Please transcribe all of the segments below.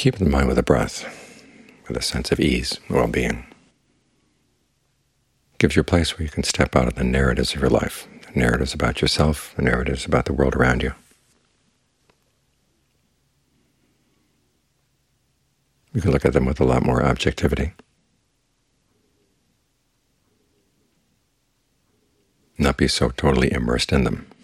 keep in mind with the breath, with a sense of ease, well-being. It gives you a place where you can step out of the narratives of your life, the narratives about yourself, the narratives about the world around you. You can look at them with a lot more objectivity. Not be so totally immersed in them.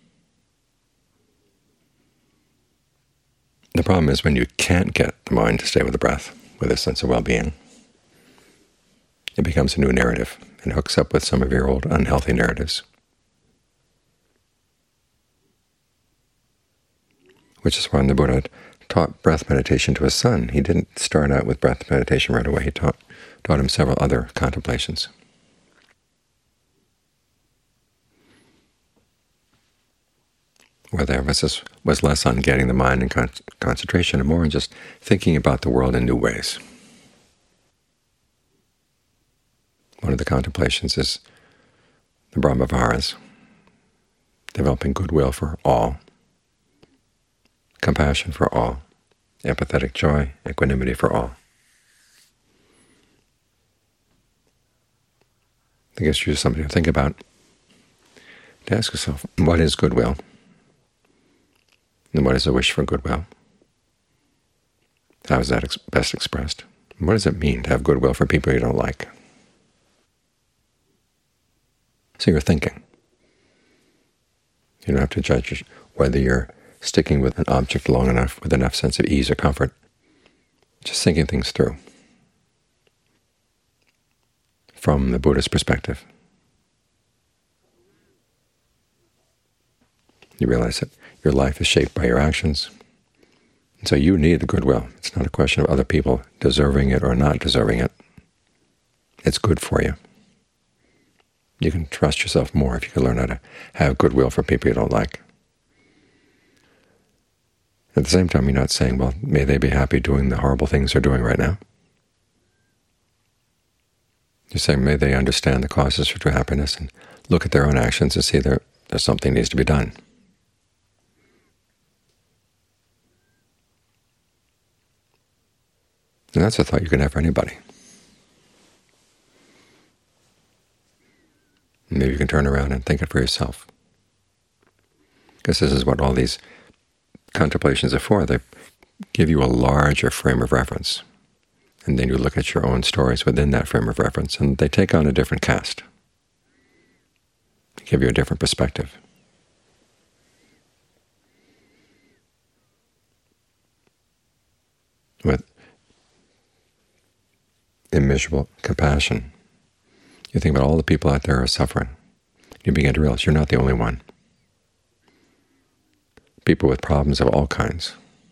The problem is when you can't get the mind to stay with the breath, with a sense of well-being, it becomes a new narrative and hooks up with some of your old unhealthy narratives. Which is why when the Buddha taught breath meditation to his son, he didn't start out with breath meditation right away. He taught him several other contemplations. Where the emphasis was less on getting the mind in concentration and more on just thinking about the world in new ways. One of the contemplations is the Brahmaviharas, developing goodwill for all, compassion for all, empathetic joy, equanimity for all. I guess you something to think about, to ask yourself, what is goodwill? And what is a wish for goodwill? How is that best expressed? What does it mean to have goodwill for people you don't like? So you're thinking. You don't have to judge whether you're sticking with an object long enough with enough sense of ease or comfort. Just thinking things through from the Buddhist perspective. You realize that your life is shaped by your actions, and so you need the goodwill. It's not a question of other people deserving it or not deserving it. It's good for you. You can trust yourself more if you can learn how to have goodwill for people you don't like. At the same time, you're not saying, well, may they be happy doing the horrible things they're doing right now. You're saying, may they understand the causes for true happiness and look at their own actions and see there's something needs to be done. And that's a thought you can have for anybody. Maybe you can turn around and think it for yourself. Because this is what all these contemplations are for. They give you a larger frame of reference. And then you look at your own stories within that frame of reference, and they take on a different cast. They give you a different perspective. With immeasurable compassion, you think about all the people out there who are suffering. You begin to realize you're not the only one. People with problems of all kinds.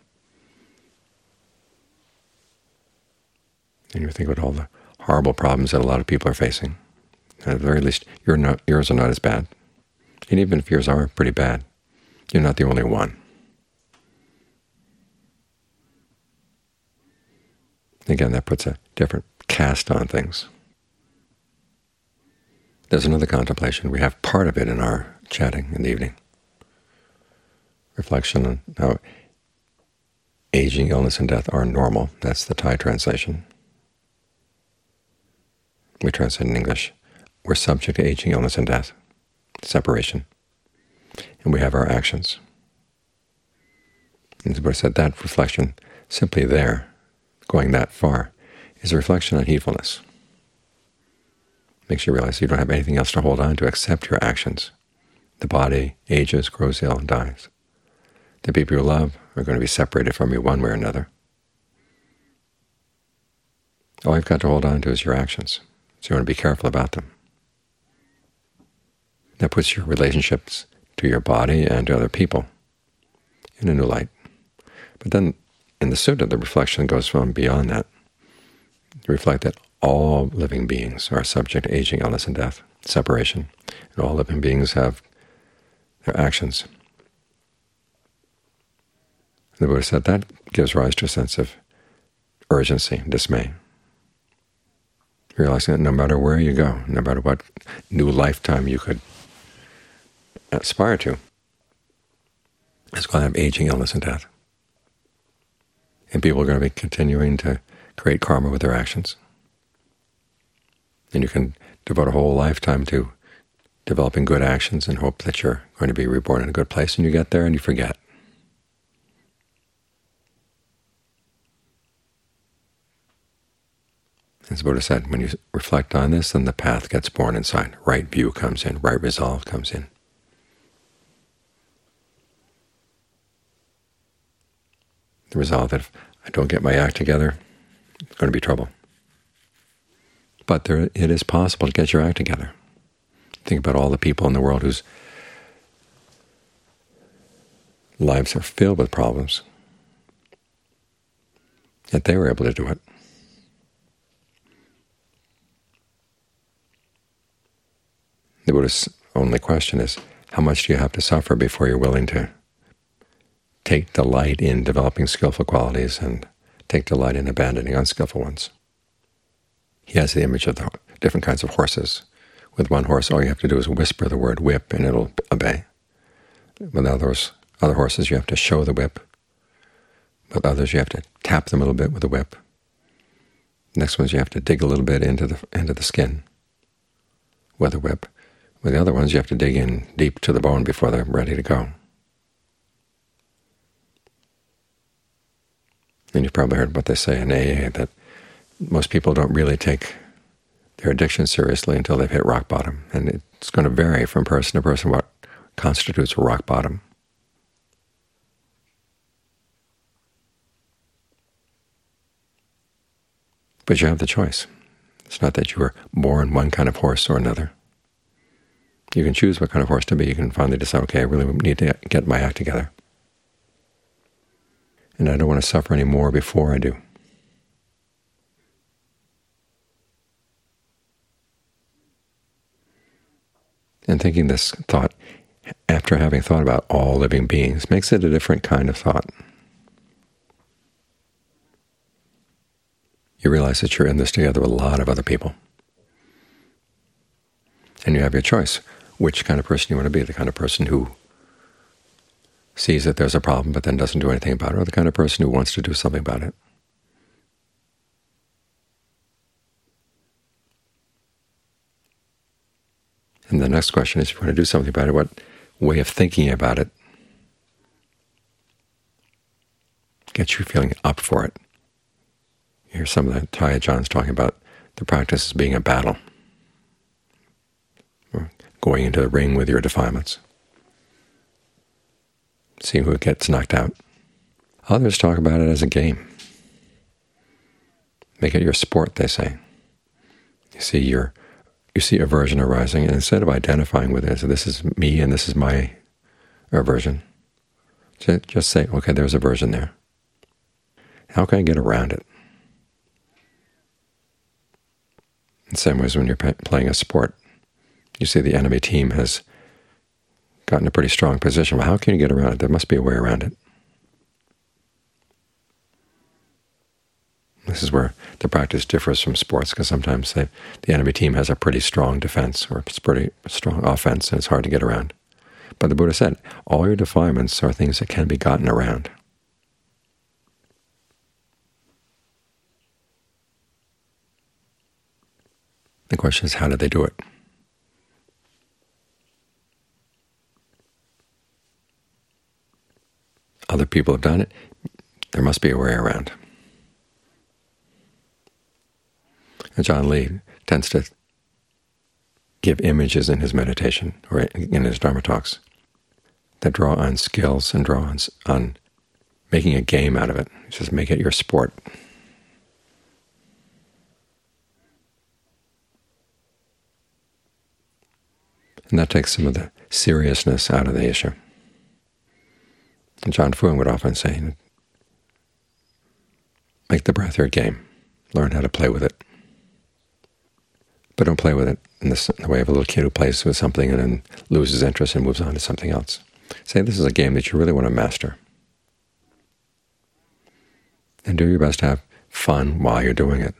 And you think about all the horrible problems that a lot of people are facing. At the very least, yours are not as bad. And even if yours are pretty bad, you're not the only one. Again, that puts a different cast on things. There's another contemplation. We have part of it in our chatting in the evening. Reflection on how aging, illness, and death are normal. That's the Thai translation. We translate in English, we're subject to aging, illness, and death, separation, and we have our actions. And the Buddha said that reflection, simply there, going that far, is a reflection on heedfulness. Makes you realize you don't have anything else to hold on to except your actions. The body ages, grows ill, and dies. The people you love are going to be separated from you one way or another. All you've got to hold on to is your actions, so you want to be careful about them. That puts your relationships to your body and to other people in a new light. But then in the sutta, the reflection goes from beyond that. You reflect that all living beings are subject to aging, illness, and death, separation, and all living beings have their actions. The Buddha said that gives rise to a sense of urgency, dismay. Realizing that no matter where you go, no matter what new lifetime you could aspire to, it's going to have aging, illness, and death. And people are going to be continuing to create karma with their actions. And you can devote a whole lifetime to developing good actions and hope that you're going to be reborn in a good place, and you get there and you forget. As the Buddha said, when you reflect on this, then the path gets born inside. Right view comes in, right resolve comes in. The resolve that if I don't get my act together, it's going to be trouble. But it is possible to get your act together. Think about all the people in the world whose lives are filled with problems, yet they were able to do it. The Buddha's only question is, how much do you have to suffer before you're willing to take delight in developing skillful qualities and take delight in abandoning unskillful ones? He has the image of the different kinds of horses. With one horse, all you have to do is whisper the word whip and it'll obey. With other horses, you have to show the whip. With others, you have to tap them a little bit with the whip. Next ones, you have to dig a little bit into the skin with a whip. With the other ones, you have to dig in deep to the bone before they're ready to go. And you've probably heard what they say in AA, that most people don't really take their addiction seriously until they've hit rock bottom. And it's going to vary from person to person what constitutes a rock bottom. But you have the choice. It's not that you were born one kind of horse or another. You can choose what kind of horse to be. You can finally decide, okay, I really need to get my act together. And I don't want to suffer any more before I do. And thinking this thought, after having thought about all living beings, makes it a different kind of thought. You realize that you're in this together with a lot of other people. And you have your choice, which kind of person you want to be, the kind of person who sees that there's a problem but then doesn't do anything about it, or the kind of person who wants to do something about it. And the next question is, if you want to do something about it, what way of thinking about it gets you feeling up for it? You hear some of the Thai Ajahns talking about the practice as being a battle, or going into the ring with your defilements, see who gets knocked out. Others talk about it as a game. Make it your sport, they say. You see aversion arising, and instead of identifying with it, so this is me and this is my aversion, just say, okay, there's aversion there. How can I get around it? In the same ways, when you're playing a sport, you see the enemy team has gotten a pretty strong position. Well, how can you get around it? There must be a way around it. This is where the practice differs from sports, because sometimes the enemy team has a pretty strong defense or a pretty strong offense, and it's hard to get around. But the Buddha said, all your defilements are things that can be gotten around. The question is, how did they do it? Other people have done it. There must be a way around. And John Lee tends to give images in his meditation or in his Dharma talks that draw on skills and draw on making a game out of it. He says, make it your sport. And that takes some of the seriousness out of the issue. And John Fuang would often say, make the breath your game. Learn how to play with it. But don't play with it in the way of a little kid who plays with something and then loses interest and moves on to something else. Say this is a game that you really want to master. And do your best to have fun while you're doing it.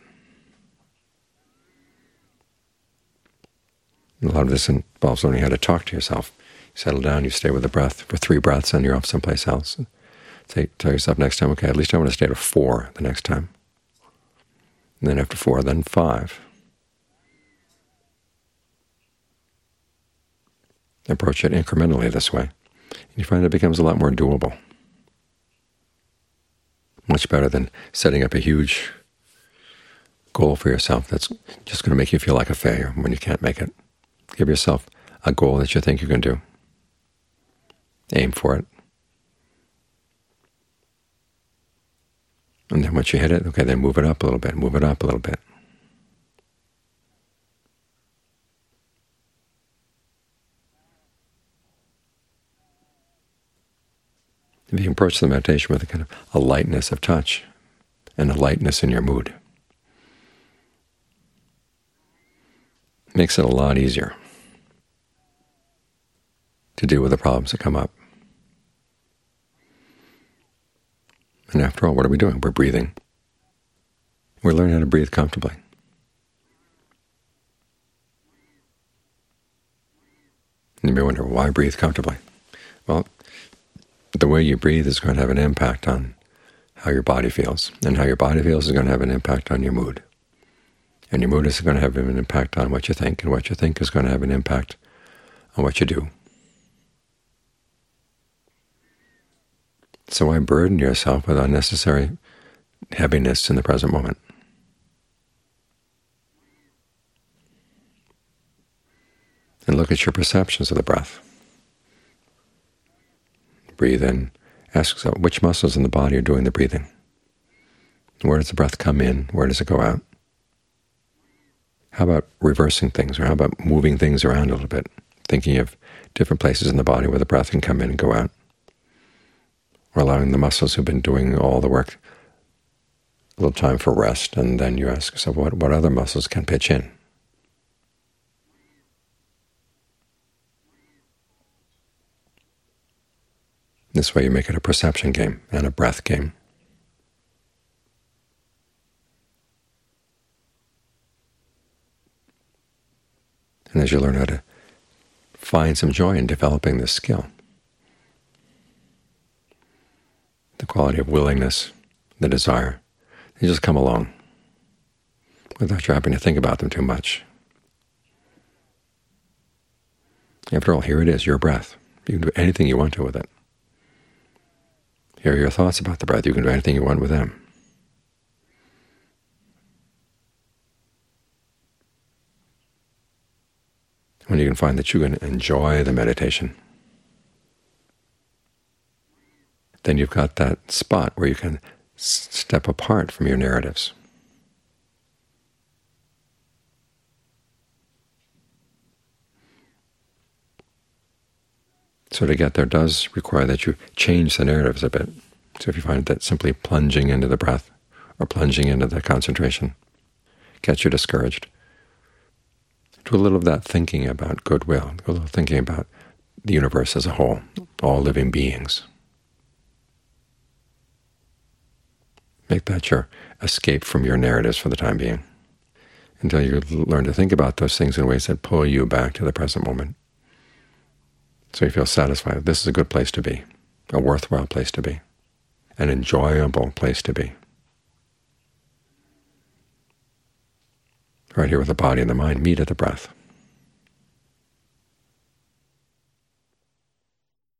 And a lot of this involves learning how to talk to yourself. You settle down, you stay with the breath for 3 breaths, and you're off someplace else. tell yourself next time, okay, at least I want to stay to 4 the next time. And then after 4, then 5. Approach it incrementally this way. And you find it becomes a lot more doable. Much better than setting up a huge goal for yourself that's just going to make you feel like a failure when you can't make it. Give yourself a goal that you think you can do. Aim for it. And then once you hit it, okay, then move it up a little bit, move it up a little bit. If you approach the meditation with a kind of a lightness of touch and a lightness in your mood, it makes it a lot easier to deal with the problems that come up. And after all, what are we doing? We're breathing. We're learning how to breathe comfortably. And you may wonder, why breathe comfortably? Well, the way you breathe is going to have an impact on how your body feels. And how your body feels is going to have an impact on your mood. And your mood is going to have an impact on what you think, and what you think is going to have an impact on what you do. So why burden yourself with unnecessary heaviness in the present moment? And look at your perceptions of the breath. Breathe in. Ask yourself, which muscles in the body are doing the breathing? Where does the breath come in? Where does it go out? How about reversing things, or how about moving things around a little bit, thinking of different places in the body where the breath can come in and go out? Or allowing the muscles who've been doing all the work a little time for rest, and then you ask yourself, what other muscles can pitch in? This way you make it a perception game and a breath game. And as you learn how to find some joy in developing this skill, the quality of willingness, the desire, they just come along without you having to think about them too much. After all, here it is, your breath. You can do anything you want to with it. Here are your thoughts about the breath. You can do anything you want with them. When you can find that you can enjoy the meditation, then you've got that spot where you can step apart from your narratives. So to get there does require that you change the narratives a bit. So if you find that simply plunging into the breath or plunging into the concentration gets you discouraged, do a little of that thinking about goodwill, do a little thinking about the universe as a whole, all living beings. Make that your escape from your narratives for the time being, until you learn to think about those things in ways that pull you back to the present moment. So you feel satisfied. This is a good place to be, a worthwhile place to be, an enjoyable place to be. Right here with the body and the mind meet at the breath.